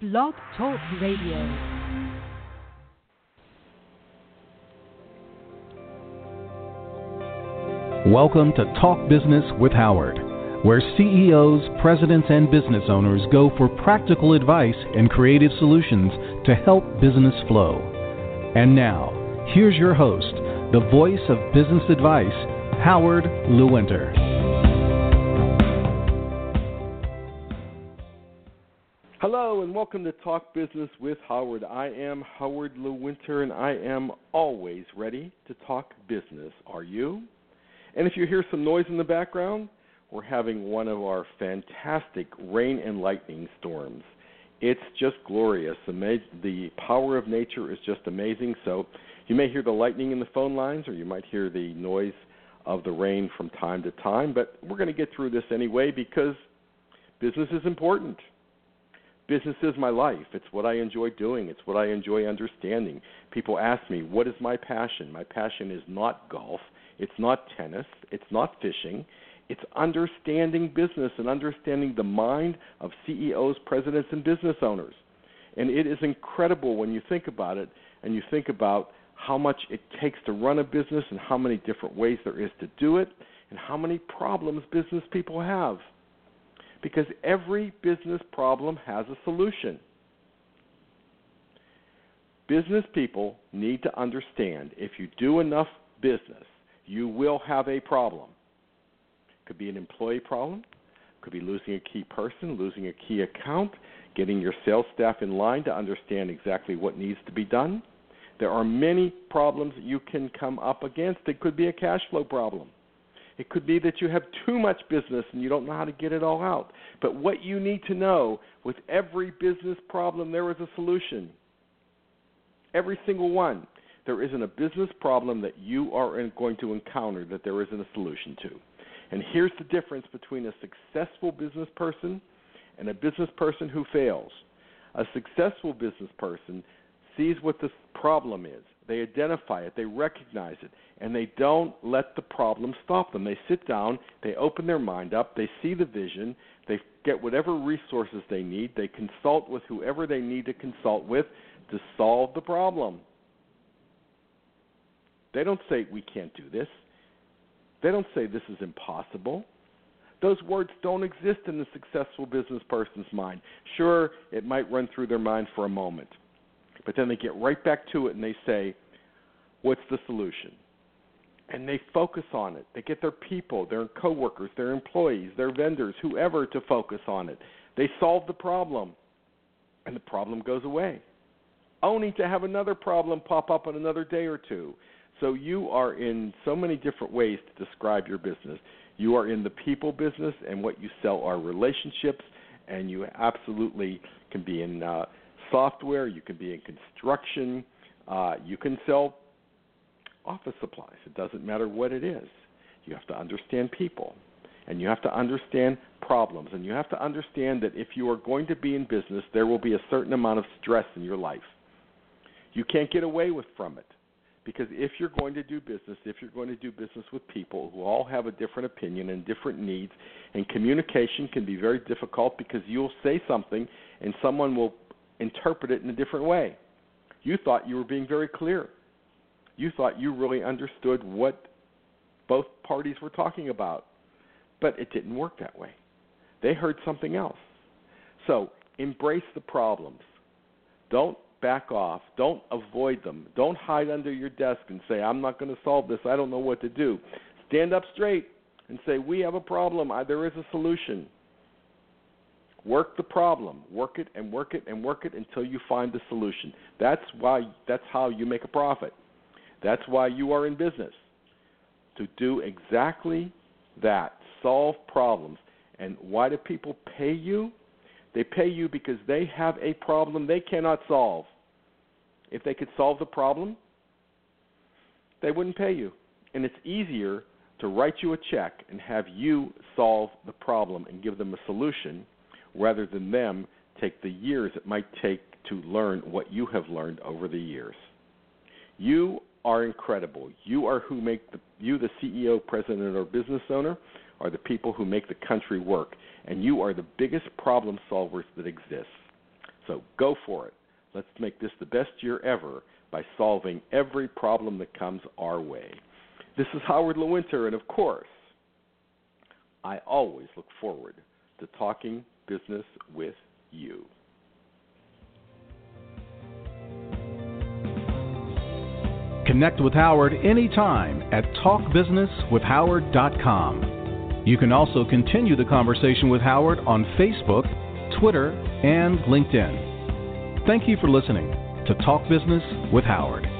Blog Talk Radio. Welcome to Talk Business with Howard, where CEOs, presidents, and business owners go for practical advice and creative solutions to help business flow. And now, here's your host, the voice of business advice, Howard Lewinter. Hello and welcome to Talk Business with Howard. I am Howard Lewinter and I am always ready to talk business. Are you? And if you hear some noise in the background, we're having one of our fantastic rain and lightning storms. It's just glorious. The power of nature is just amazing. So you may hear the lightning in the phone lines, or you might hear the noise of the rain from time to time, but we're going to get through this anyway because business is important. Business is my life. It's what I enjoy doing. It's what I enjoy understanding. People ask me, what is my passion? My passion is not golf. It's not tennis. It's not fishing. It's understanding business and understanding the mind of CEOs, presidents, and business owners. And it is incredible when you think about it and you think about how much it takes to run a business and how many different ways there is to do it and how many problems business people have. Because every business problem has a solution. Business people need to understand if you do enough business, you will have a problem. It could be an employee problem. It could be losing a key person, losing a key account, getting your sales staff in line to understand exactly what needs to be done. There are many problems that you can come up against. It could be a cash flow problem. It could be that you have too much business and you don't know how to get it all out. But what you need to know, with every business problem, there is a solution. Every single one. There isn't a business problem that you are going to encounter that there isn't a solution to. And here's the difference between a successful business person and a business person who fails. A successful business person sees what the problem is. They identify it, they recognize it, and they don't let the problem stop them. They sit down, they open their mind up, they see the vision, they get whatever resources they need, they consult with whoever they need to consult with to solve the problem. They don't say, we can't do this. They don't say, this is impossible. Those words don't exist in the successful business person's mind. Sure, it might run through their mind for a moment. But then they get right back to it and they say, what's the solution? And they focus on it. They get their people, their coworkers, their employees, their vendors, whoever to focus on it. They solve the problem, and the problem goes away, only to have another problem pop up in another day or two. So you are in so many different ways to describe your business. You are in the people business, and what you sell are relationships, and you absolutely can be in software, you can be in construction, you can sell office supplies. It doesn't matter what it is. You have to understand people, and you have to understand problems, and you have to understand that if you are going to be in business, there will be a certain amount of stress in your life. You can't get away from it, because if you're going to do business, if you're going to do business with people who all have a different opinion and different needs, and communication can be very difficult because you'll say something and someone will interpret it in a different way. You thought you were being very clear. You thought you really understood what both parties were talking about, but it didn't work that way. They heard something else. So embrace the problems. Don't back off. Don't avoid them. Don't hide under your desk and say, I'm not going to solve this. I don't know what to do. Stand up straight and say, we have a problem. There is a solution. Work the problem. Work it and work it and work it until you find the solution. That's how you make a profit. That's why you are in business, to do exactly that, solve problems. And why do people pay you? They pay you because they have a problem they cannot solve. If they could solve the problem, they wouldn't pay you. And it's easier to write you a check and have you solve the problem and give them a solution rather than them take the years it might take to learn what you have learned over the years. You are incredible. You are the CEO, president, or business owner are the people who make the country work, and you are the biggest problem solvers that exist. So go for it. Let's make this the best year ever by solving every problem that comes our way. This is Howard Lewinter, and of course, I always look forward to talking business with you. Connect with Howard anytime at talkbusinesswithhoward.com. You can also continue the conversation with Howard on Facebook, Twitter, and LinkedIn. Thank you for listening to Talk Business with Howard.